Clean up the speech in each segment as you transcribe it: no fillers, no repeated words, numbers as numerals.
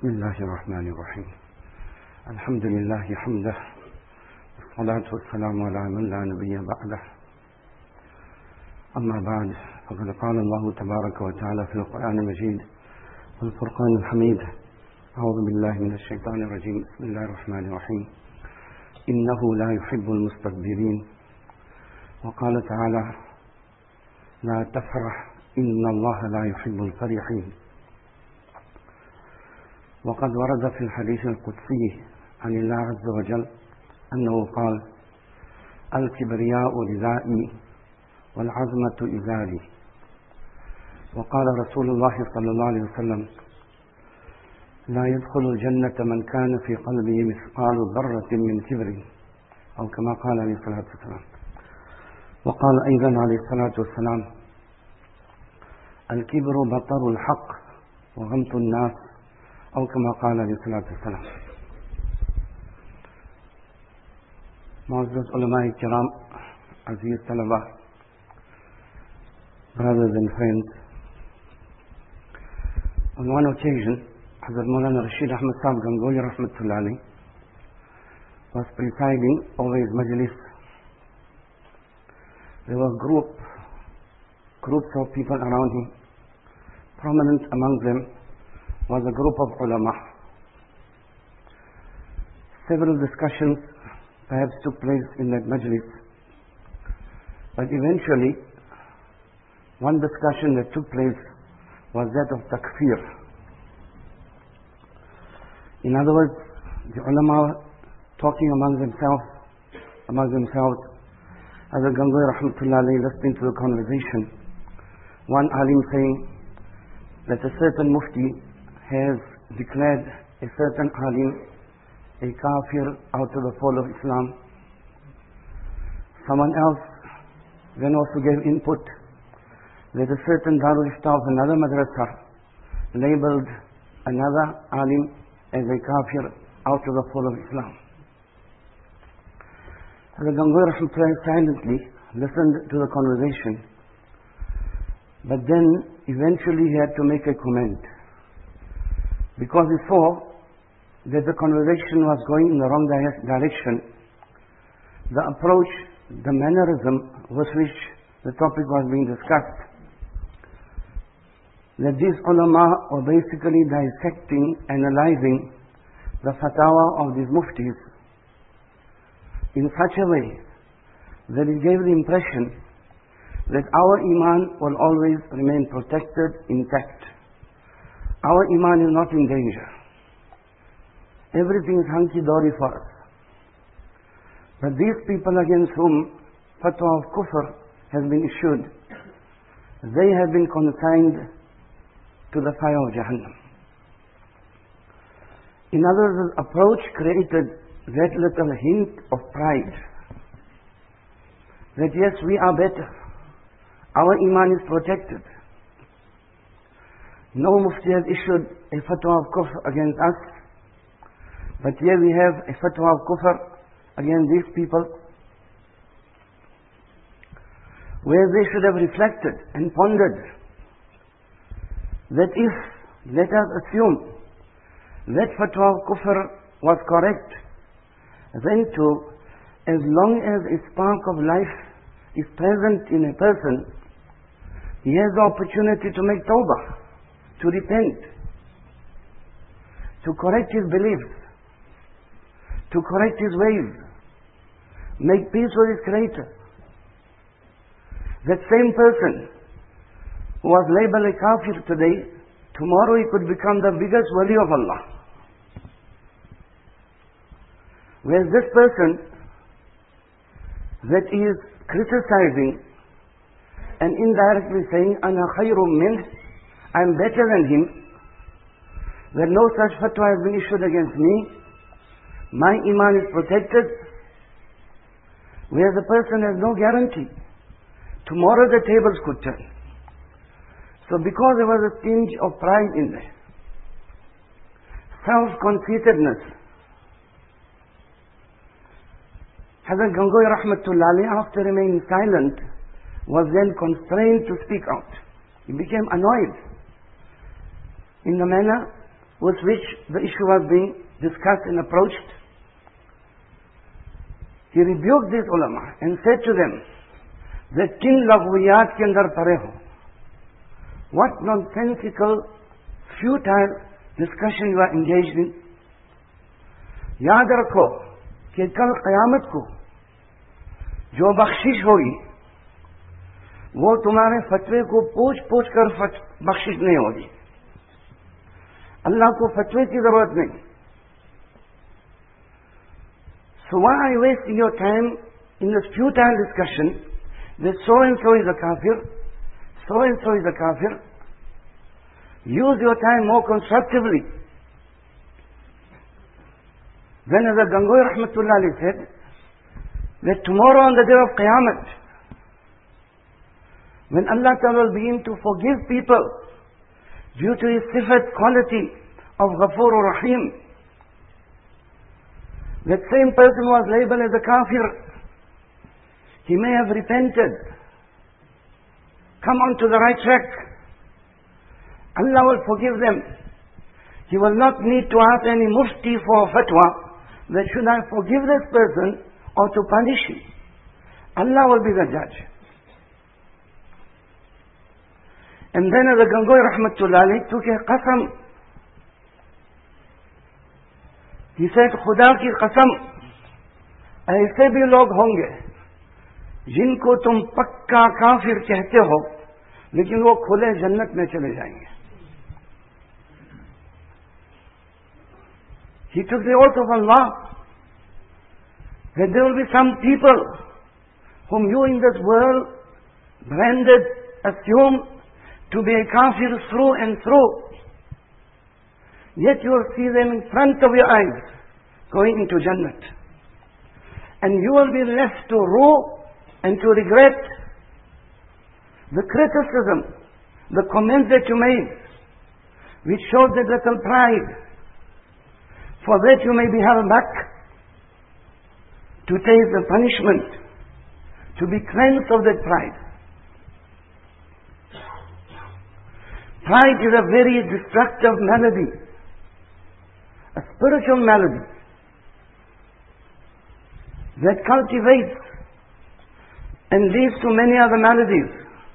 بسم الله الرحمن الرحيم الحمد لله حمده والصلاة والسلام على من لا نبي بعده أما بعد فقد قال الله تبارك وتعالى في القرآن المجيد والفرقان الحميد أعوذ بالله من الشيطان الرجيم بسم الله الرحمن الرحيم إنه لا يحب المستكبرين وقال تعالى لا تفرح إن الله لا يحب الفرحين وقد ورد في الحديث القدسي عن الله عز وجل أنه قال الكبرياء ردائي والعظمة إزاري وقال رسول الله صلى الله عليه وسلم لا يدخل الجنة من كان في قلبه مثقال ذرة من كبر أو كما قال عليه الصلاة والسلام وقال أيضا عليه الصلاة والسلام الكبر بطر الحق وغمط الناس أو كما قال عليه الصلاة والسلام. معزز علماء الكرام, Aziz Talaba, brothers and friends, on one occasion Hazrat Maulana Rashid Ahmad Sahib Gangohi Rahmatullah Alayhi was presiding over his majlis. There were groups of people around him. Prominent among them was a group of ulama. Several discussions perhaps took place in that majlis, but eventually one discussion that took place was that of takfir. In other words, the ulama talking among themselves, as a Gangohi Rahmatullah Alayhi listening to the conversation, one alim saying that a certain mufti has declared a certain alim a kafir out of the fold of Islam. Someone else then also gave input that a certain Darul Ifta of another madrasa labeled another alim as a kafir out of the fold of Islam. The Gangohi Rahmatullah silently listened to the conversation, but then eventually he had to make a comment, because he saw that the conversation was going in the wrong direction. The approach, the mannerism with which the topic was being discussed, that these ulama were basically dissecting, analyzing the fatwa of these muftis in such a way that it gave the impression that our iman will always remain protected, intact. Our iman is not in danger. Everything is hunky-dory for us. But these people against whom fatwa of kufr has been issued, they have been consigned to the fire of Jahannam. In other words, the approach created that little hint of pride, that yes, we are better. Our iman is protected. No mufti has issued a fatwa of kufr against us, but here we have a fatwa of kufr against these people, where they should have reflected and pondered that if, let us assume, that fatwa of kufr was correct, then too, as long as a spark of life is present in a person, he has the opportunity to make tawbah, to repent, to correct his beliefs, to correct his ways, make peace with his Creator. That same person who was labeled a kafir today, tomorrow he could become the biggest wali of Allah. Whereas this person that is criticizing and indirectly saying, Ana khayrum min, I am better than him, that no such fatwa has been issued against me, my iman is protected, where the person has no guarantee. Tomorrow the tables could turn. So because there was a tinge of pride in there, self-conceitedness, Hazrat Gangohi Rahmatullah Alayhi, after remaining silent, was then constrained to speak out. He became annoyed in the manner with which the issue was being discussed and approached, he rebuked these ulama and said to them that kin lagwiyat ke andar pare ho. What nonsensical, futile discussion you are engaged in. याद रखो कि कल क़यामत को जो बख्शिश होगी वो तुम्हारे फतवे को पूछ पूछ कर बख्शिश नहीं होगी. अल्लाह को फतवे की जरूरत नहीं. So why are you wasting your time in this futile discussion that so and so is a kafir, so and so is a kafir? Use your time more constructively. Then as Gangohi Rahmatullah Ali said, that tomorrow on the day of Qiyamah, when Allah Ta'ala will begin to forgive people due to His sifat quality of Ghafoor Rahim, that same person was labeled as a kafir. He may have repented, come on to the right track. Allah will forgive them. He will not need to ask any mufti for fatwa that should I forgive this person or to punish him. Allah will be the judge. And then as Gangohi Rahmatullah Ali took a qasam. He said, खुदा की कसम, ऐसे भी लोग होंगे जिनको तुम पक्का काफिर कहते हो लेकिन वो खुले जन्नत में चले जाएंगे. He took the oath of Allah that there will be some people whom you in this world branded, assumed to be a kafir through and through. Yet you will see them in front of your eyes going into Jannat. And you will be left to rue and to regret the criticism, the comments that you made, which showed that little pride. For that you may be held back to taste the punishment, to be cleansed of that pride. Pride is a very destructive malady, a spiritual malady that cultivates and leads to many other maladies.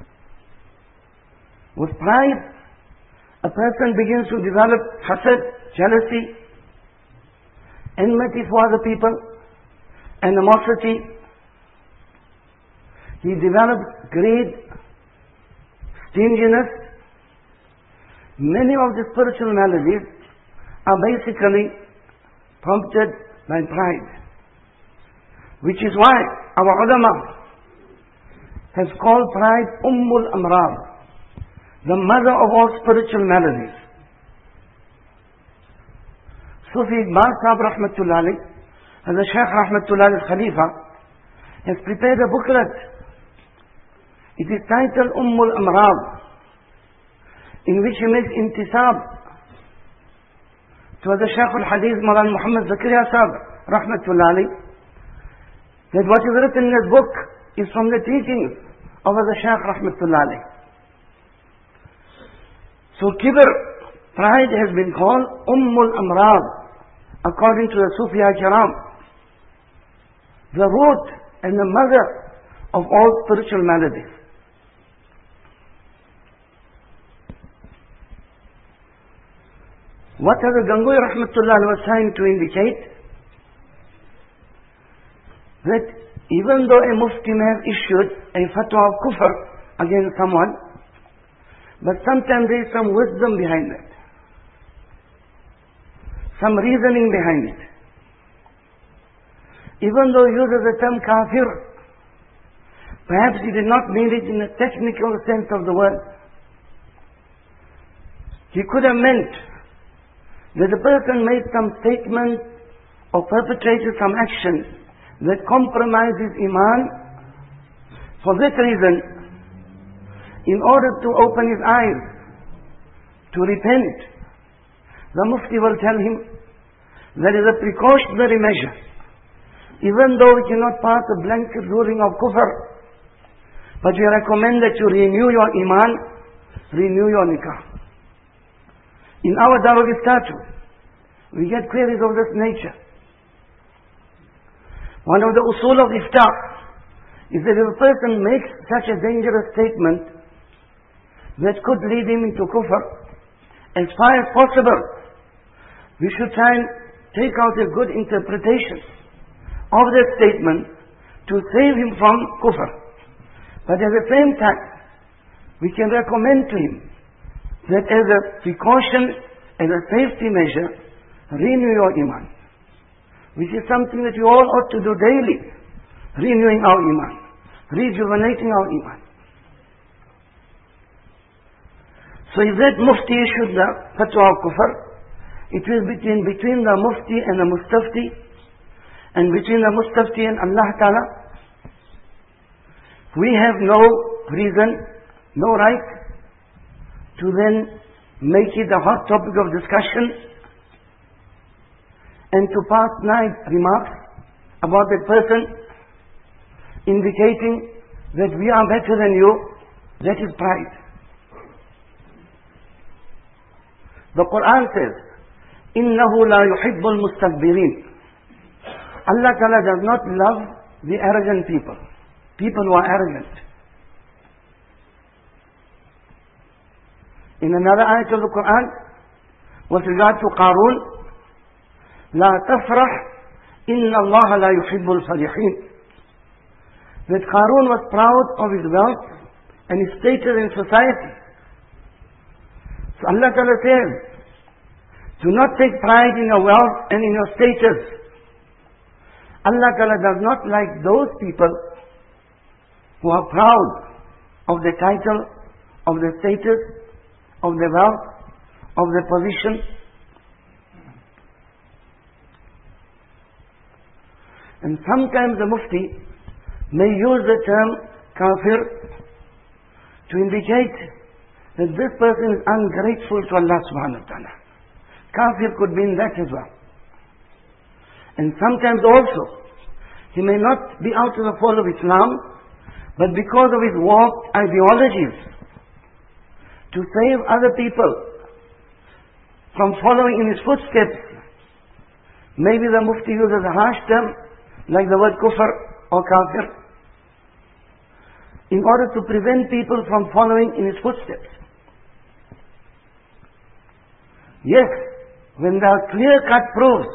With pride, a person begins to develop hasad, jealousy, enmity for other people, animosity. He develops greed, stinginess. Many of the spiritual maladies are basically prompted by pride. Which is why our ulama has called pride Ummul Amrad, the mother of all spiritual maladies. Sufi Iqbal Sahib Rahmatullah Ali and the Shaykh Rahmatullah Ali Khalifa has prepared a booklet. It is titled Ummul Amrad, in which he makes intisab to the Shaykh al-Hadith Mawlana Muhammad Zakaria Sahib Rahmatullah Ali, that what is written in this book is from the teachings of the Shaykh Rahmatullah Ali. So kibr, pride, has been called Ummul Amrad according to the Sufiya Kiram, the root and the mother of all spiritual maladies. What the Gangohi Rahmatullah was trying to indicate? That even though a mufti may have issued a fatwa of kufr against someone, but sometimes there is some wisdom behind it, some reasoning behind it. Even though he uses the term kafir, perhaps he did not mean it in the technical sense of the word. He could have meant that the person made some statement or perpetrated some action that compromises iman. For this reason, in order to open his eyes to repent, the mufti will tell him there is a precautionary measure. Even though we cannot pass a blanket ruling of kufr, but we recommend that you renew your iman, renew your nikah. In our Darul Iftatu, we get queries of this nature. One of the usul of Iftah is that if a person makes such a dangerous statement that could lead him into kufr, as far as possible, we should try and take out a good interpretation of that statement to save him from kufr. But at the same time, we can recommend to him that as a precaution, as a safety measure, renew your iman. Which is something that we all ought to do daily. Renewing our iman. Rejuvenating our iman. So if that mufti issued the fatwa of kufr, it was between the mufti and the mustafti, and between the mustafti and Allah Ta'ala. We have no reason, no right to then make it a hot topic of discussion and to pass nice remarks about that person, indicating that we are better than you. That is pride. The Quran says, إِنَّهُ لَا يُحِبُّ الْمُسْتَكْبِرِينَ. Allah Ta'ala does not love the arrogant people. People who are arrogant. In another ayat of the Quran, with regard to Qarun, لا تفرح إن الله لا يحب الفرحين. That Qarun was proud of his wealth and his status in society. So Allah Ta'ala says, do not take pride in your wealth and in your status. Allah Ta'ala does not like those people who are proud of the title, of the status, of the wealth, of the position. And sometimes the mufti may use the term kafir to indicate that this person is ungrateful to Allah subhanahu wa ta'ala. Kafir could mean that as well. And sometimes also, he may not be out of the fold of Islam, but because of his warped ideologies, to save other people from following in his footsteps, maybe the mufti uses a harsh term, like the word kufr or kafir, in order to prevent people from following in his footsteps. Yes, when there are clear-cut proofs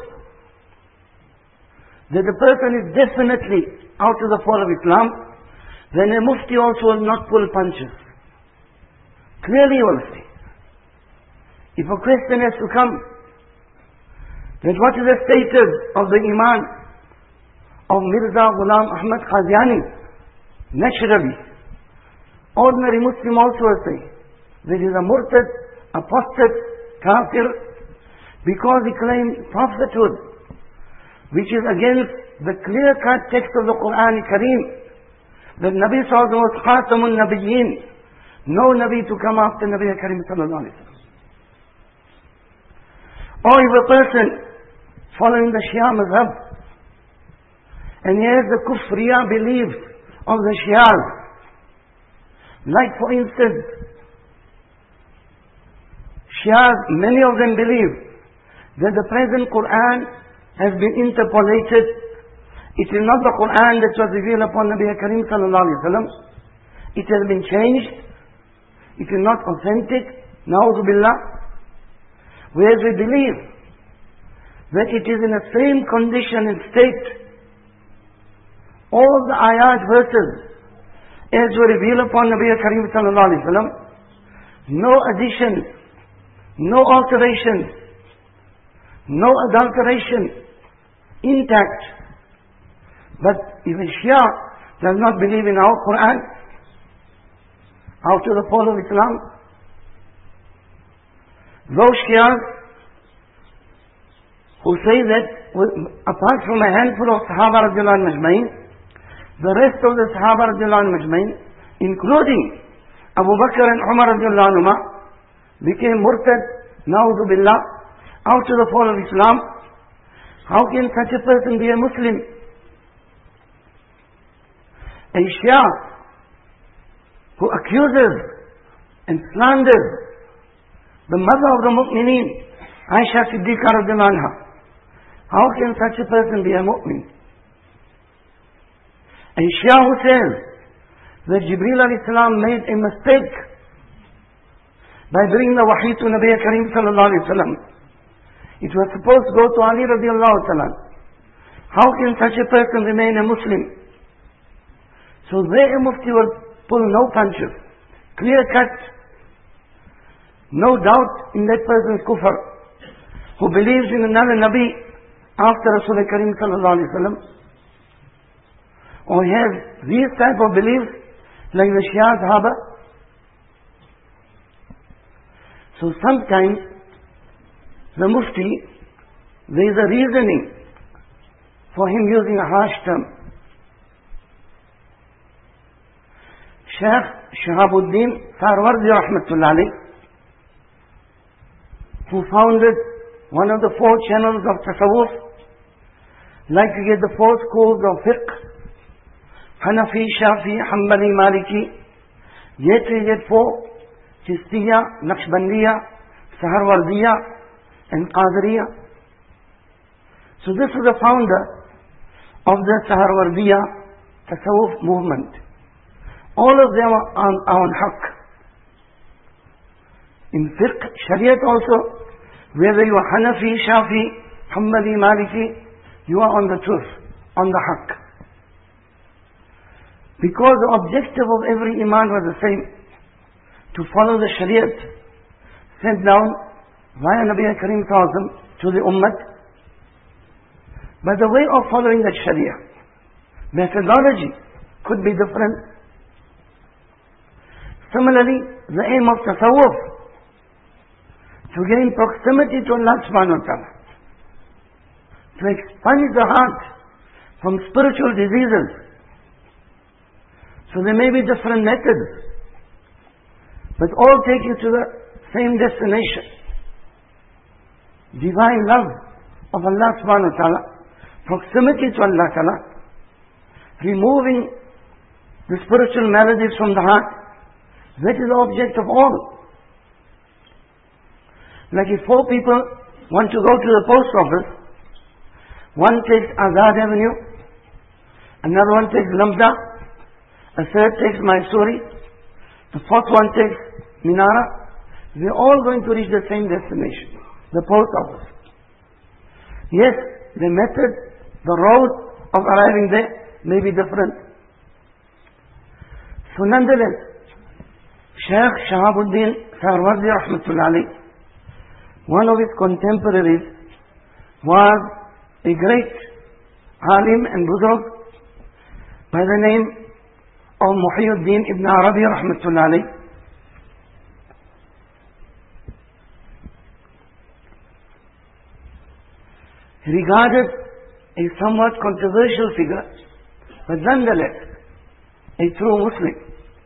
that the person is definitely out of the fold of Islam, then a mufti also will not pull punches. Clearly you will see. If a question has to come, that what is the status of the iman of Mirza Ghulam Ahmad Qadiani? Naturally, ordinary Muslim also will say that he is a murtad, apostate, kafir, because he claims prophethood, which is against the clear-cut text of the Quran Kareem, that Nabi Sallallahu Alaihi Wasallam was Khatamun Nabiyyin, no Nabi to come after Nabi Kareem Sallallahu Alaihi Wasallam. Or if a person following the Shia Mazhab, and he has the kufriya beliefs of the Shias, like for instance, Shias, many of them believe that the present Quran has been interpolated. It is not the Quran that was revealed upon Nabi Kareem Sallallahu Alaihi Wasallam. It has been changed. It is not authentic. Na'udhu billah. Whereas we believe that it is in the same condition and state. All the ayat verses as were revealed upon Nabi Kareem Sallallahu Alaihi Wasallam. No additions, no alterations, no adulteration, intact. But if a Shia does not believe in our Quran, out of the fold of Islam, those Shias who say that apart from a handful of Sahaba radiallahu anhum ajmain, the rest of the Sahaba radiallahu anhum ajmain, including Abu Bakr and Umar radiallahu anhuma, became murtad, na'udhu billah, out of the fold of Islam. How can such a person be a Muslim? A Shia who accuses and slanders the mother of the mu'mineen, Aisha Siddiqa radiallahu anha. How can such a person be a mu'min? And Shia who says that Jibreel alayhi salam made a mistake by bringing the wahi to Nabi Kareem sallallahu alayhi wa sallam. It was supposed to go to Ali radiallahu ta'ala. How can such a person remain a Muslim? So there a mufti will pull no punches, clear cut, no doubt in that person's kufr, who believes in another Nabi after Rasul Kareem sallallahu alayhi wa sallam, or has these type of beliefs like the Shia Sahaba. So sometimes the mufti, there is a reasoning for him using a harsh term. Shaykh Shahabuddin Sarwardi rahmatullah alayh, who founded one of the 4 channels of Tasawwuf, like to get the 4 schools of fiqh, Hanafi, Shafi, Hanbali, Maliki, yet we get 4, Chistiyya, Naqshbandiyya, Saharwardiyya and Qadiriyya. So this is the founder of the Saharwardiyya Tasawwuf movement. All of them are on haqq. In fiqh, Shariat also, whether you are Hanafi, Shafi, Hanbali, Maliki, you are on the truth, on the haqq. Because the objective of every Iman was the same, to follow the Shariat sent down via Nabi Kareem to the Ummah. But the way of following that Sharia, methodology could be different. Similarly, the aim of Tasawwuf, to gain proximity to Allah subhanahu wa ta'ala, to expunge the heart from spiritual diseases. So there may be different methods, but all take you to the same destination. Divine love of Allah subhanahu wa ta'ala, proximity to Allah ta'ala, removing the spiritual maladies from the heart. That is the object of all. Like if 4 people want to go to the post office, one takes Azad Avenue, another one takes Lamda, a third takes Mysore, the 4th one takes Minara. They are all going to reach the same destination, the post office. Yes, the method, the road of arriving there may be different. So nonetheless, Shaykh Shahabuddin Sarwardi rahmatullah alayh, one of his contemporaries, was a great alim and buzurg by the name of Muhyiddin ibn Arabi rahmatullah alayh. Regarded a somewhat controversial figure, but nonetheless a true Muslim.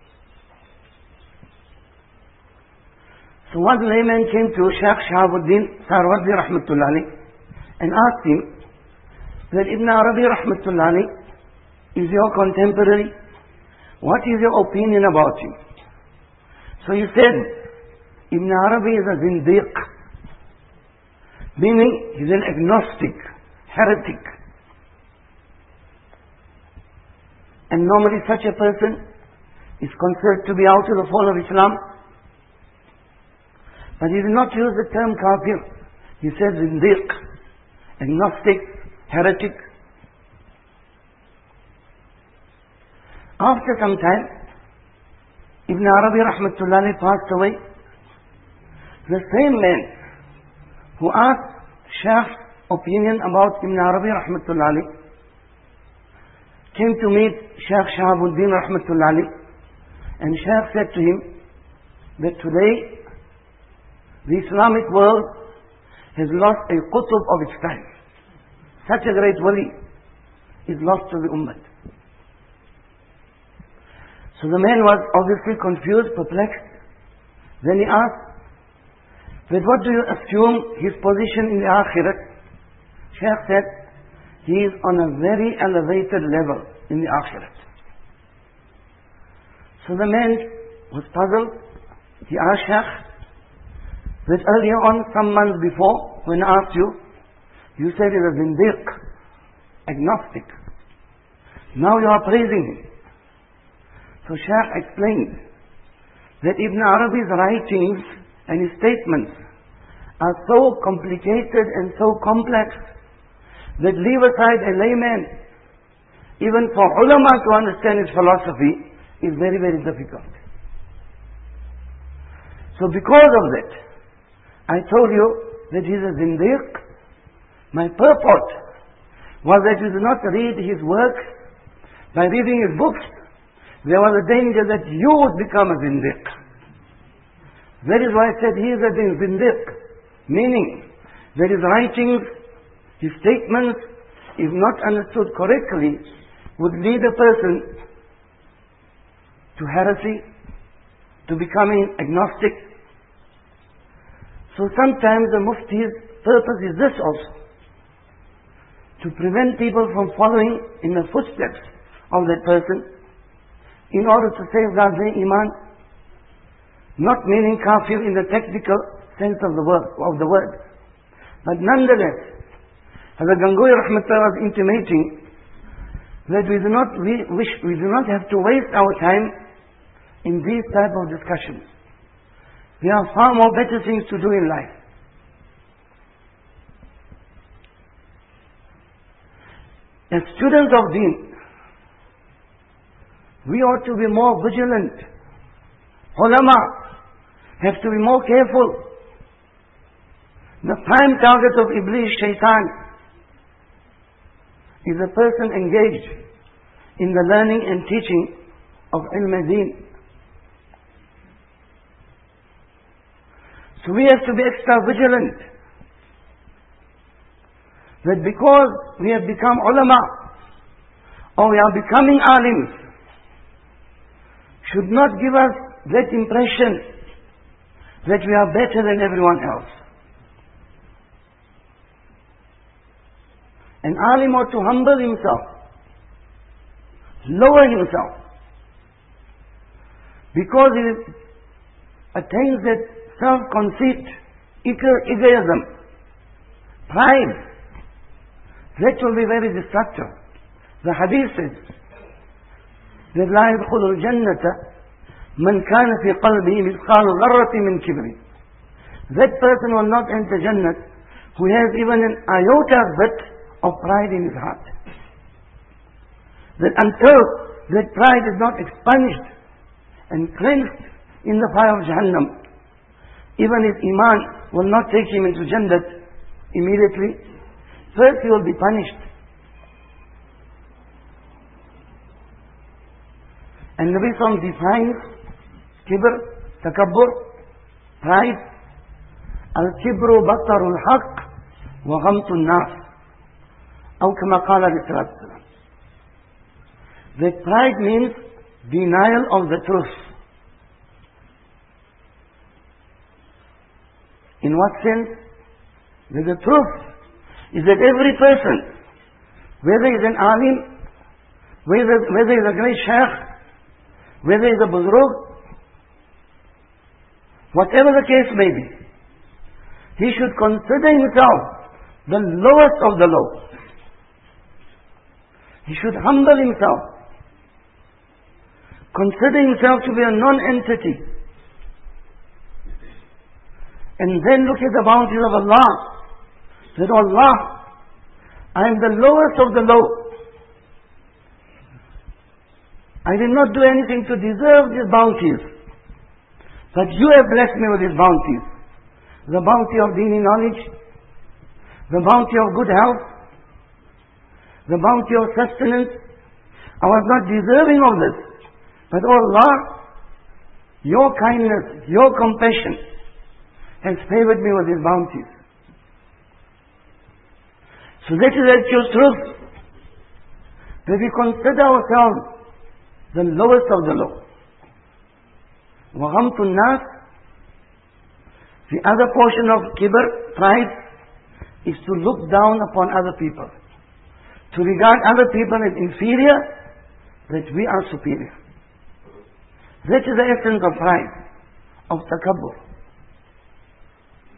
So one layman came to Shaykh Shahabuddin Sarwardi rahmatullah alayh and asked him that Ibn Arabi rahmatullah alayh is your contemporary. What is your opinion about him? So he said, Ibn Arabi is a zindiq, meaning he's an agnostic, heretic. And normally such a person is considered to be out of the fold of Islam. But he did not use the term kafir. He said zindiq, agnostic, heretic. After some time, Ibn Arabi rahmatullah alayh passed away. The same man who asked Shaykh's opinion about Ibn Arabi rahmatullah alayh came to meet Shaykh Shahabuddin rahmatullah alayh, and Shaykh said to him that today the Islamic world has lost a qutub of its time. Such a great wali is lost to the ummah. So the man was obviously confused, perplexed. Then he asked, but what do you assume his position in the Akhirat? Shaykh said, he is on a very elevated level in the Akhirat. So the man was puzzled. He asked Shaykh, That earlier on, some months before, when I asked you, you said he was zindiq, agnostic. Now you are praising him. So Shaykh explained that Ibn Arabi's writings and his statements are so complicated and so complex that leave aside a layman, even for ulama to understand his philosophy, is very, very difficult. So because of that, I told you that he is a zindiq. My purport was that you do not read his works. By reading his books, there was a danger that you would become a zindiq. That is why I said he is a zindiq, meaning that his writings, his statements, if not understood correctly, would lead a person to heresy, to becoming agnostic. So sometimes the Mufti's purpose is this also, to prevent people from following in the footsteps of that person in order to safeguard their iman, not meaning kafir in the technical sense of the word. But nonetheless, as the Gangohi Rahmatullah was intimating, that we do not have to waste our time in these type of discussions. There are far more better things to do in life. As students of Deen, we ought to be more vigilant. Ulama have to be more careful. The prime target of Iblis, Shaitan, is a person engaged in the learning and teaching of Ilm Deen. So we have to be extra vigilant that because we have become ulama or we are becoming alims, should not give us that impression that we are better than everyone else. An alim ought to humble himself, lower himself, because he attains that self-conceit, egoism, pride. That will be very destructive. The hadith says that لا يدخل الجنة من كان في قلبه مثقال ذرة من كبر. That person will not enter Jannah who has even an iota bit of pride in his heart. That until that pride is not expunged and cleansed in the fire of Jahannam, even his iman will not take him into Jannah immediately. First he will be punished. And Nabi Sallallahu defines kibr, takabbur, pride. Al-kibru batarul haqq wa ghamtun nas. Aw kama qala alayhi salatu wasalam. That pride means denial of the truth. In what sense? That the truth is that every person, whether he is an alim, whether he is a great shaykh, whether he is a buzrug, whatever the case may be, he should consider himself the lowest of the low. He should humble himself, consider himself to be a non-entity, and then look at the bounties of Allah. That Allah, I am the lowest of the low. I did not do anything to deserve these bounties, but you have blessed me with these bounties. The bounty of dini knowledge, the bounty of good health, the bounty of sustenance. I was not deserving of this, but oh Allah, your kindness, your compassion has favored me with these bounties. So that is actual truth, that we consider ourselves the lowest of the low. وَغَمْتُ النَّاسِ. The other portion of kibr, pride, is to look down upon other people, to regard other people as inferior, that we are superior. That is the essence of pride, of takabbur.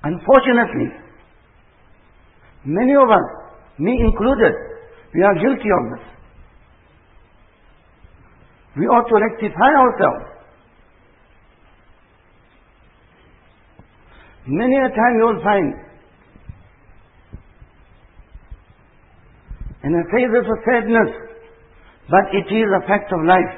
Unfortunately, many of us, me included, we are guilty of this. We ought to rectify ourselves. Many a time you will find, and I say this with sadness, but it is a fact of life,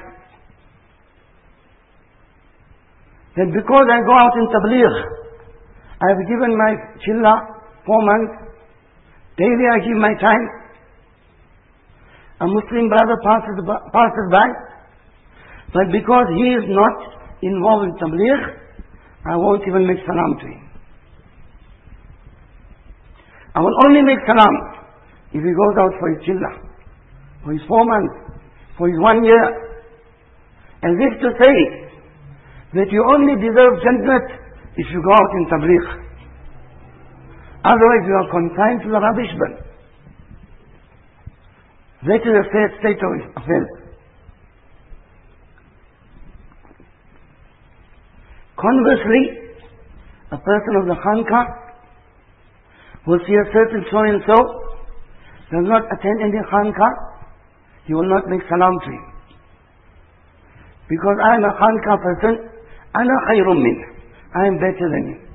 that because I go out in tabligh, I have given my chilla 4 months, daily I give my time, a Muslim brother passes by, but because he is not involved in tabligh, I won't even make salam to him. I will only make salam if he goes out for his chilla, for his 4 months, for his 1 year, as if to say that you only deserve Jannat if you go out in tabligh. Otherwise you are consigned to the rubbish bin. That is a sad state of affairs. Conversely, a person of the Khanqah will see a certain so-and-so, does not attend any Khanqah, he will not make salam to him. Because I am a Khanqah person, ana khayrun min, I am better than him.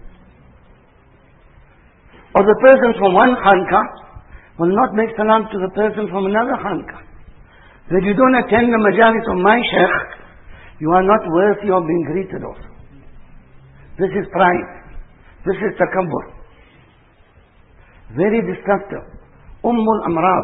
Or the person from one Khanqah will not make salam to the person from another Khanqah. That you don't attend the majalis of my Shaykh, you are not worthy of being greeted also. This is pride. This is takabbur. Very destructive. Ummul Amrad.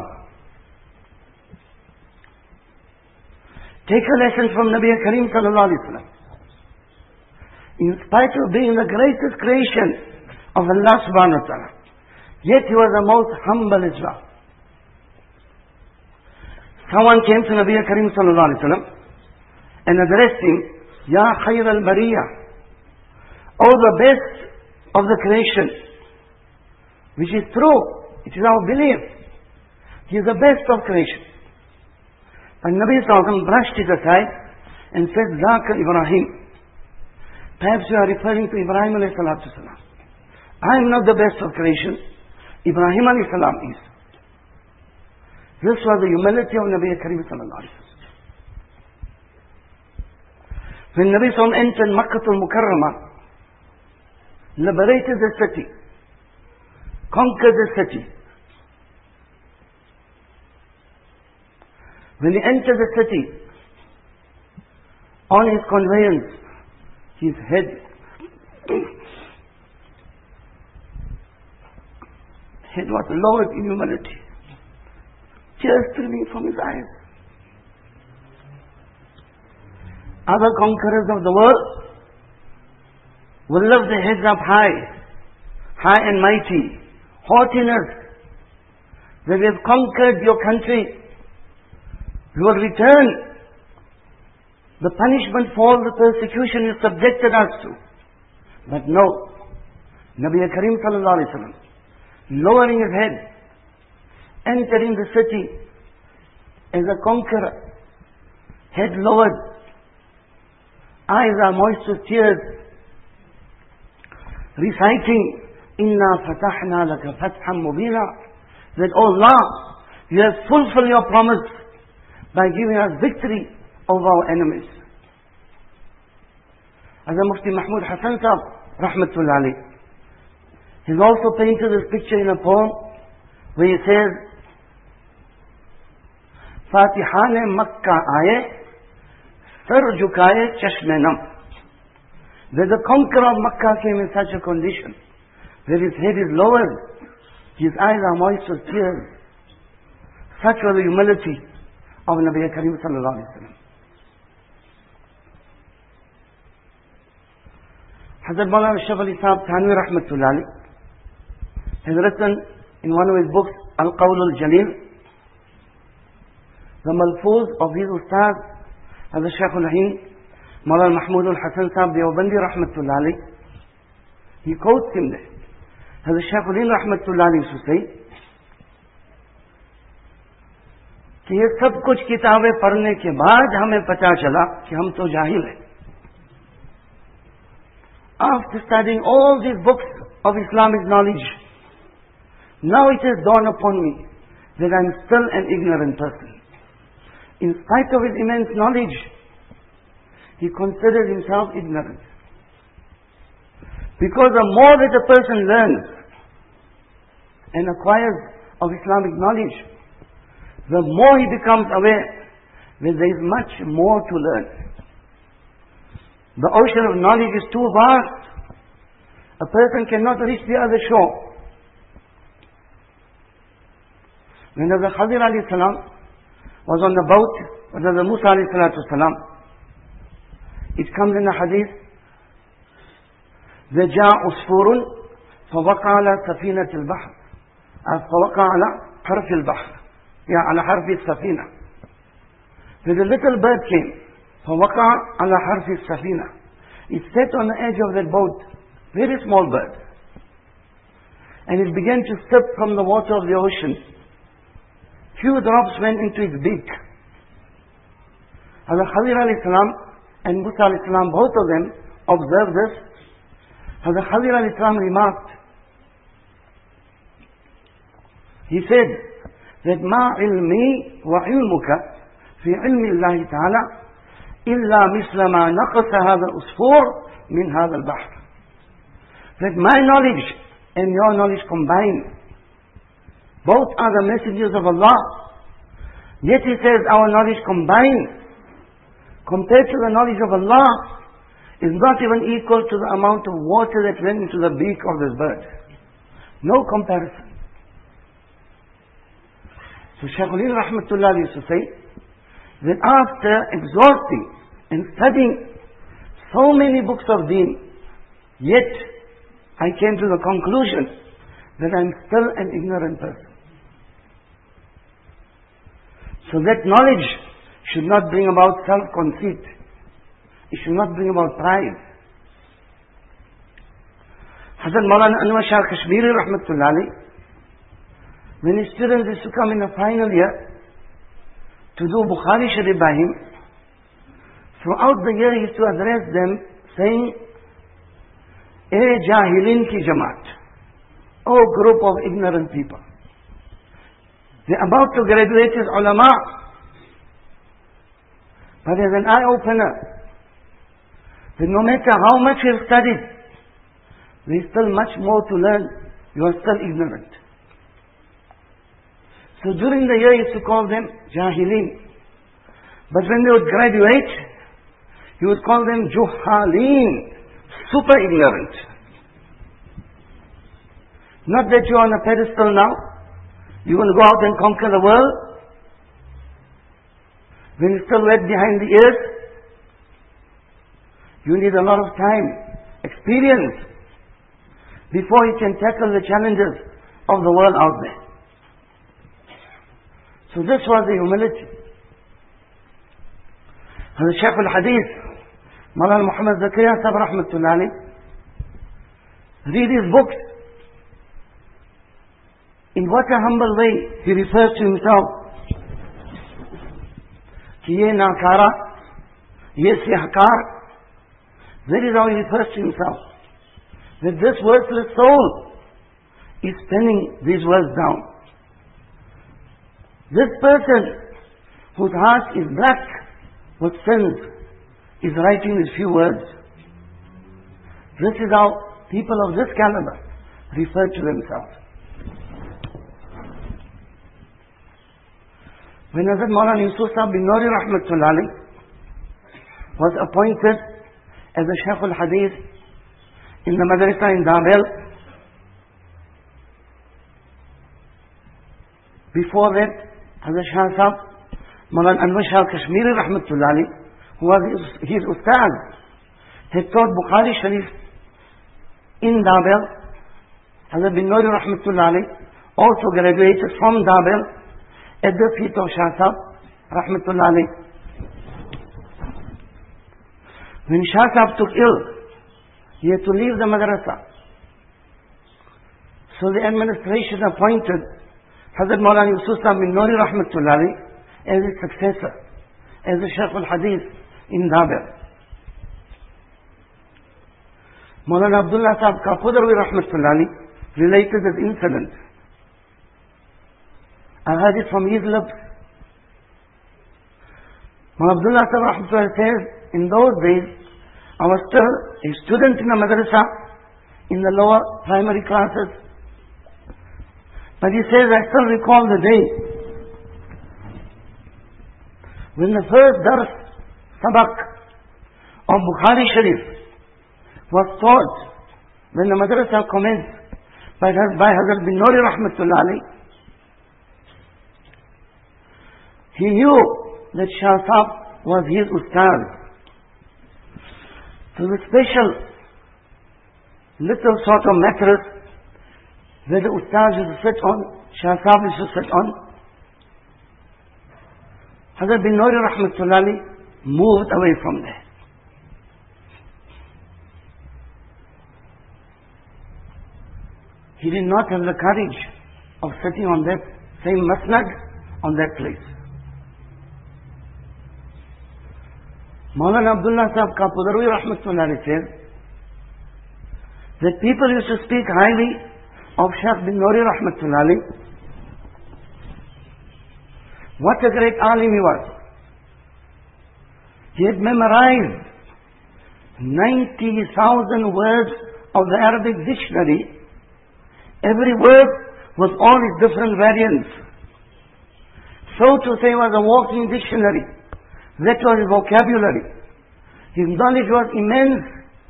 Take a lesson from Nabi Kareem sallallahu alaihi wasallam. In spite of being the greatest creation of Allah subhanahu wa ta'ala, yet he was the most humble as well. Someone came to Nabi Kareem sallallahu alaihi wasallam and addressed him, Ya khayr al-bariyah, oh the best of the creation, which is true, it is our belief. He is the best of creation. And Nabi sallallahu alaihi wasallam brushed it aside and said, Zaka Ibrahim. Perhaps you are referring to Ibrahim alayhi salatu salam. I am not the best of creation. Ibrahim alayhi salam is. This was the humility of Nabi Kareem sallallahu alaihi wasallam. When Nabi sallallahu alaihi wasallam entered Makkah al-Mukarramah, liberated the city, conquered the city. When he entered the city, on his conveyance, his head was lowered in humility. Tears streaming from his eyes. Other conquerors of the world will lift their heads up high and mighty, haughtiness. That we have conquered your country, we will return the punishment for all the persecution you subjected us to. But no, Nabi Kareem sallallahu alaihi wasallam, lowering his head, entering the city as a conqueror, head lowered, eyes are moist with tears, reciting, Inna fatahna laka fathan mubina, that, oh Allah, you have fulfilled your promise by giving us victory over our enemies. As Mufti Mahmud Hassan Sahab, rahmatullah alayh, he's also painted this picture in a poem where he says, Fatihane Makkah aaye, sar jhukaye chashme nam. That the conqueror of Makkah came in such a condition, that his head is lowered, his eyes are moist with tears. Such was the humility of Nabi Kareem sallallahu alaihi wasallam. Hazrat Maulana Ashraf Ali Sahab Thanvi rahmatullah alayh has written in one of his books, Al-Qawl al-Jalil, the malfuz of his ustad, Hazrat Shaykh al-Hind, Maulana Mahmud al-Hasan Sahab Deobandi rahmatullah alayh. He quotes him there. Hazrat Shaykh al-Hind rahmatullah alayh used to say, कि ये सब कुछ किताबें पढ़ने के बाद हमें पता चला कि हम तो जाहिल हैं. After studying all these books of Islamic knowledge. Now it has dawned upon me that I am still an ignorant person. In spite of his immense knowledge, he considers himself ignorant. Because the more that a person learns and acquires of Islamic knowledge, the more he becomes aware that there is much more to learn. The ocean of knowledge is too vast. A person cannot reach the other shore. When the Khadir alayhi salam was on the boat with the Musa alayhi salatu salam, it comes in the hadith, جاء عصفور فوقع على سفينة البحر فوقع على حرف البحر يعني على حرف السفينة. When the little bird came, فوقع على حرف السفينة, it sat on the edge of that boat, very small bird, and it began to sip from the water of the ocean. Few drops went into its beak. Hazrat Khadir alayhi salam and Musa alayhi salam, both of them observed this. Hazrat Khadir alayhi salam remarked, he said that ما علمي وعلمك في علم الله تعالى إلا مثل ما نقص هذا الأسفور من هذا البحر. That my knowledge and your knowledge combined, both are the messengers of Allah. Yet he says our knowledge combined, compared to the knowledge of Allah, is not even equal to the amount of water that went into the beak of this bird. No comparison. So Shaykh Ali Rahmatullah used to say that after exhausting and studying so many books of deen, yet I came to the conclusion that I am still an ignorant person. So that knowledge should not bring about self-conceit. It should not bring about pride. Hazrat Maulana Anwar Shah Kashmiri Rahmatullah alayhi, when his students used to come in the final year to do Bukhari Sharif by him, throughout the year he used to address them saying, "Eh Jahilin ki Jamaat, oh group of ignorant people. They're about to graduate as ulama, but as an eye-opener, that no matter how much you've studied, there's still much more to learn. You are still ignorant." So during the year he used to call them Jahilin. But when they would graduate, he would call them Juhalin, super ignorant. Not that you're on a pedestal now, you will go out and conquer the world. When you're still wet behind the ears, you need a lot of time, experience, before you can tackle the challenges of the world out there. So this was the humility. Hazrat Shaykh al-Hadith, Maulana Muhammad Zakaria Sahib Rahmatullah alayhi, read his books. In what a humble way he refers to himself. Ki ye nakara, ye sihkar. That is how he refers to himself. That this worthless soul is penning these words down. This person whose heart is black with sins is writing these few words. This is how people of this caliber refer to themselves. When Hazrat Maulana Yusuf Sahib bin Nuri Rahmatullah alayhi was appointed as a Shaykh al-Hadith in the Madrasa in Dabel, before that, Hazrat Shah Sahib, Maulana Anwar Shah Kashmiri Rahmatullah alayhi, who was his ustad, had taught Bukhari Sharif in Dabel. Hazrat bin Nuri Rahmatullah alayhi also graduated from Dabel at the feet of Shah Sahib Rahmatullah alayhi. When Shah Sahib took ill, he had to leave the madrasa. So the administration appointed Hazrat Maulana Yusuf Sahib bin Nuri Rahmatullah alayhi as his successor, as the Shaykh al-Hadith in Dabel. Maulana Abdullah Sahib Kapoorvi Rahmatullah related this incident. I heard it from his lips. Maulana Abdullah Sahib Rahmatullah says, in those days, I was still a student in a madrasa, in the lower primary classes. But he says, I still recall the day when the first dars, sabak of Bukhari Sharif was taught, when the madrasa commenced by Hazrat bin Nuri Rahmatullah alayhi. He knew that Shah Sahib was his ustad. So the special little sort of mattress where the ustad used to sit on, Shah Sahib used to sit on, Hazrat bin Nuri Rahmatullah alayhi moved away from there. He did not have the courage of sitting on that same masnad, on that place. Maulana Abdullah Sahib Kapoorvi Rahmatullah says that people used to speak highly of Shaykh bin Nuri Rahmatullah. What a great alim he was. He had memorized 90,000 words of the Arabic dictionary. Every word was all its different variants. So to say, was a walking dictionary. That was his vocabulary. His knowledge was immense.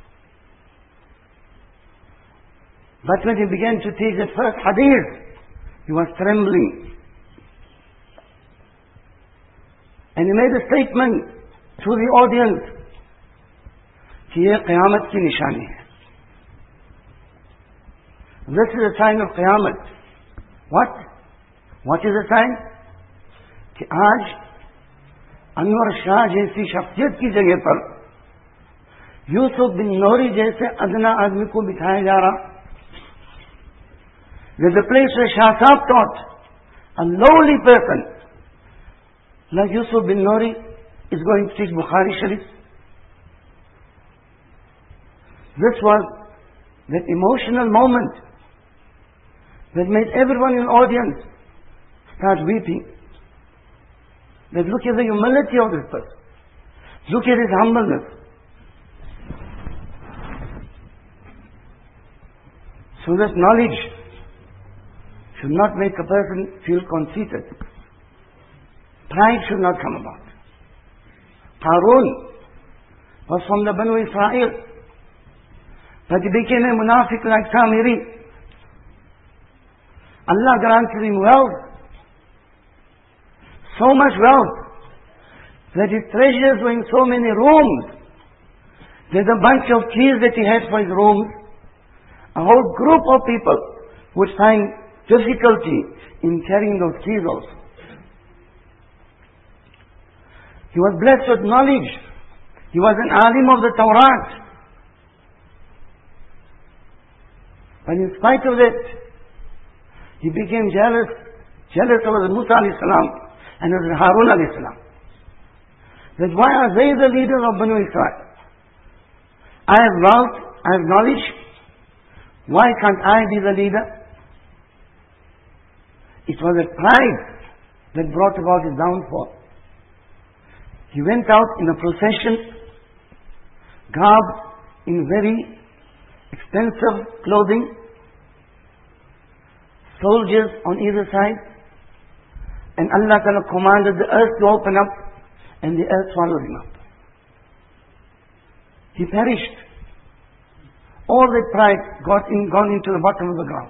But when he began to teach the first hadith, he was trembling. And he made a statement to the audience, कि ये क़यामत की निशानी है. This is a sign of क़यामत. What? What is a sign? कि आज अनवर शाह जैसी शख्सियत की जगह पर यूसुफ बिन नूरी जैसे अदना आदमी को बिठाया जा रहा. There's a place where Shah Sahib taught, a lowly person like Yusuf bin Nuri is going to teach Bukhari Sharif. This was that emotional moment that made everyone in the audience start weeping. That look at the humility of this person. Look at his humbleness. So that knowledge should not make a person feel conceited. Pride should not come about. Qarun was from the Banu Israel, but he became a munafiq like Samiri. Allah granted him wealth, so much wealth, that his treasures were in so many rooms. There's a bunch of keys that he had for his rooms. A whole group of people would find difficulty in carrying those keys also. He was blessed with knowledge. He was an alim of the Torah. But in spite of that, he became jealous of Musa alayhi salam and of Harun alayhi salam. That why are they the leaders of Banu Israel? I have wealth, I have knowledge. Why can't I be the leader? It was a pride that brought about his downfall. He went out in a procession, garbed in very expensive clothing, soldiers on either side, and Allah Ta'ala commanded the earth to open up, and the earth swallowed him up. He perished. All that pride gone into the bottom of the ground.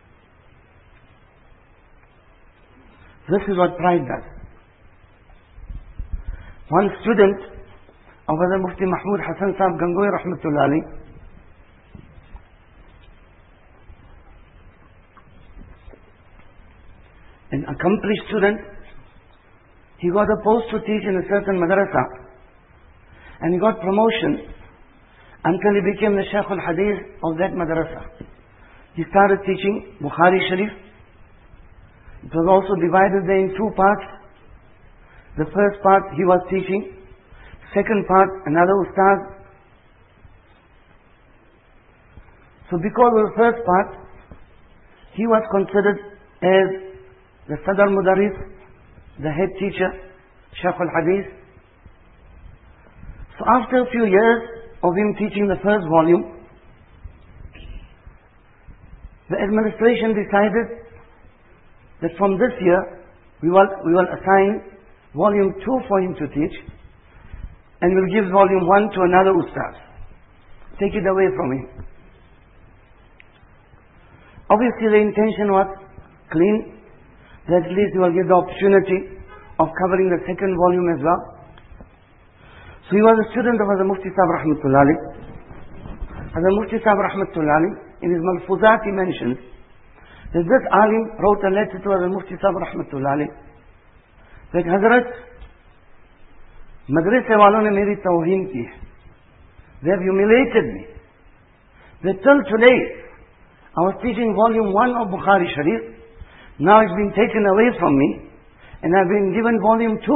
This is what pride does. One student of Hazrat Mufti Mahmud Hassan Sahib Gangohi Rahmatullah alayhi, an accomplished student, he got a post to teach in a certain madrasa, and he got promotion until he became the Shaykh al-Hadith of that madrasa. He started teaching Bukhari Sharif. It was also divided there in two parts. The first part he was teaching, second part another ustaz. So because of the first part, he was considered as the Sadr Mudarris, the head teacher, Shaykh al-Hadith. So after a few years of him teaching the first volume, the administration decided that from this year we will assign volume 2 for him to teach, and we'll give volume 1 to another ustaz. Take it away from him. Obviously the intention was clean, that at least he will get the opportunity of covering the second volume as well. So he was a student of Hazrat Mufti Sahib Rahmatullah Alayh. Hazrat Mufti Sahib Rahmatullah Alayh, in his Malfuzat, he mentions that this alim wrote a letter to Hazrat Mufti Sahib Rahmatullah Alayh that Hazrat, Madrasa walon ne meri tawheen ki hai. They have humiliated me. That till today, I was teaching volume 1 of Bukhari Sharif. Now it's been taken away from me, and I've been given volume 2.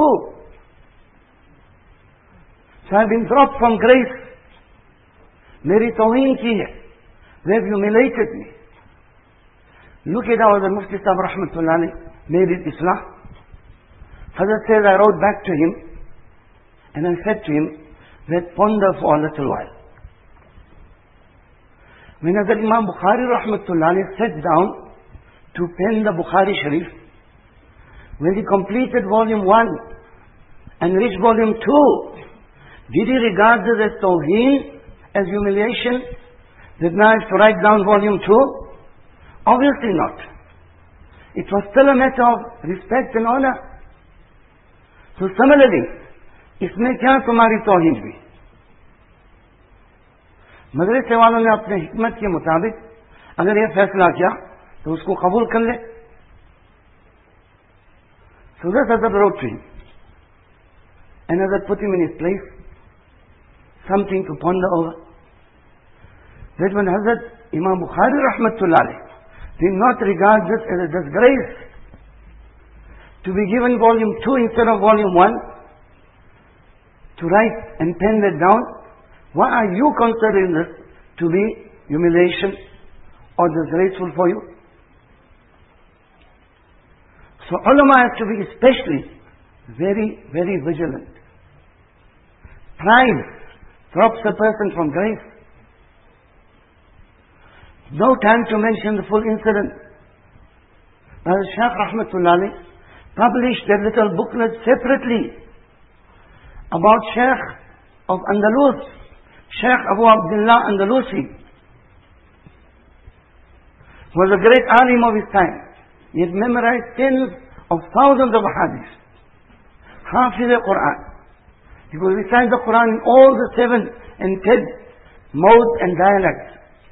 So I've been dropped from grace. Meri tawheen ki hai. They have humiliated me. Look at how the Mufti Sahib Rahmatullah Alayh made it Islah. Hazrat says, I wrote back to him, and I said to him, that ponder for a little while. When Hazrat Imam Bukhari Rahmatullah Alayh sat down to pen the Bukhari Sharif, when he completed volume 1 and reached volume 2, did he regard this as tawheen, as humiliation, that now I have to write down volume 2? Obviously not. It was still a matter of respect and honor. So similarly, इसमें क्या तुम्हारी तौहीन हुई? मदरसे वालों ने अपने हिकमत के मुताबिक अगर यह फैसला किया तो उसको कबूल कर ले. So this Hazrat wrote to him, and Hazrat put him in his place, something to ponder over. That when Hazrat Imam Bukhari Rahmatullah Alayh did not regard this as a disgrace to be given volume 2 instead of volume 1, to write and pen that down, why are you considering this to be humiliation or disgraceful for you? So ulama has to be especially very, very vigilant. Pride drops a person from grace. No time to mention the full incident. Now Shaykh Rahmatullah Alayh published that little booklet separately about Shaykh of Andalus, Shaykh Abu Abdullah Andalusi, was a great alim of his time. He had memorized tens of thousands of hadiths, Hafiz al-Quran. He could recite the Quran in all the 7 and 10 modes and dialects.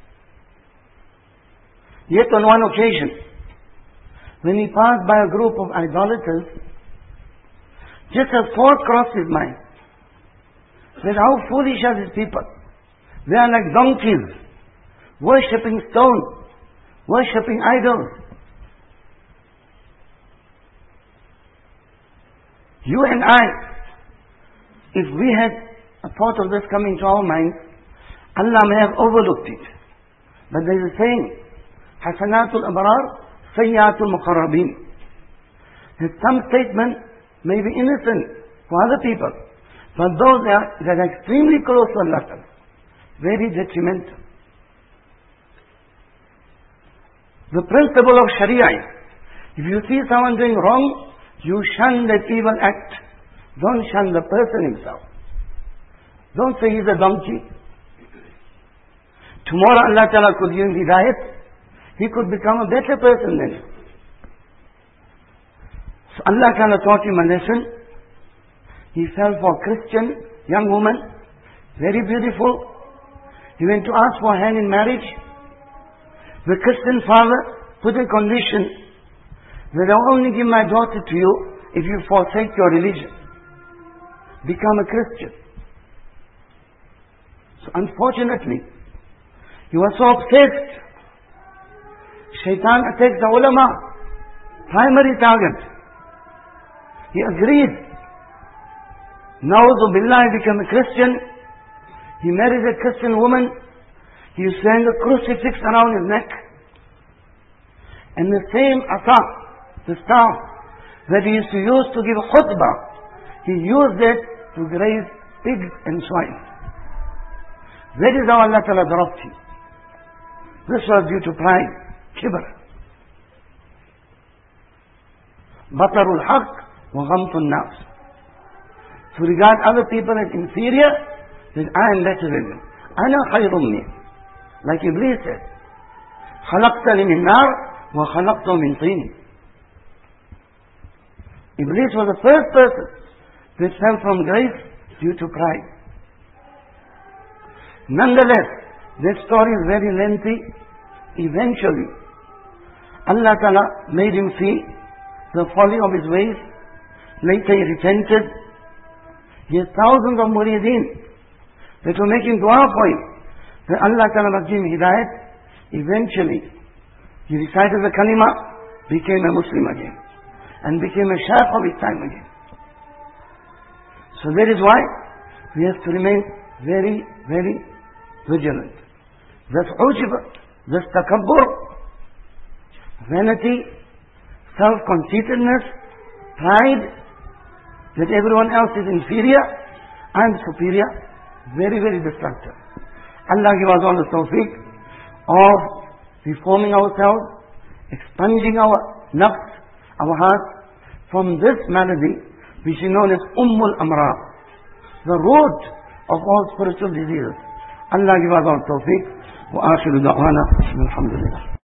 Yet on one occasion, when he passed by a group of idolaters, just a thought crossed his mind. That how foolish are these people. They are like donkeys, worshipping stone, worshipping idols. You and I, if we had a thought of this coming to our minds, Allah may have overlooked it. But there is a saying, Hasanatul Abrar, Sayyatul Muqarrabin. That some statement may be innocent for other people, but those that are extremely close to Allah, very detrimental. The principle of Sharia is, if you see someone doing wrong, you shun that evil act. Don't shun the person himself. Don't say he's a donkey. Tomorrow Allah Ta'ala could give him hidayat. He could become a better person than you. So Allah Ta'ala taught him a lesson. He fell for a Christian young woman, very beautiful. He went to ask for her hand in marriage. The Christian father put a condition that I'll only give my daughter to you if you forsake your religion. Become a Christian. So unfortunately, he was so obsessed. Shaitan attacked the ulama, primary target. He agreed. Na'udhu billah, he became a Christian. He married a Christian woman. He used to hang a crucifix around his neck. And the same asa, the staff that he used to use to give khutbah, he used it to graze pigs and swine. That is how Allah Ta'ala dropped him. This was due to pride, kibr. Batarul haq wa ghamtun nas. To regard other people as inferior, that I am better than them. Ana khayrun min. Like Iblis said, khalaqtani min nar wa khalaqtu min tin. Iblis was the first person that fell from grace due to pride. Nonetheless, that story is very lengthy. Eventually, Allah Ta'ala made him see the folly of his ways. Later he repented. He has thousands of murideen that were making dua for him, that Allah Ta'ala must give him hidayat. Eventually, he recited the kalima, became a Muslim again, and became a shaykh of his time again. So that is why we have to remain very, very vigilant. That's ujib, that's takabbur, vanity, self-conceitedness, pride, that everyone else is inferior, I am superior, very, very destructive. Allah give us all the tawfiq of reforming ourselves, expunging our nafs, our hearts, from this malady which is known as Ummul Amra, the root of all spiritual diseases. Allah give us all tawfiq. Wa akhiru da'wana alhamdulillah.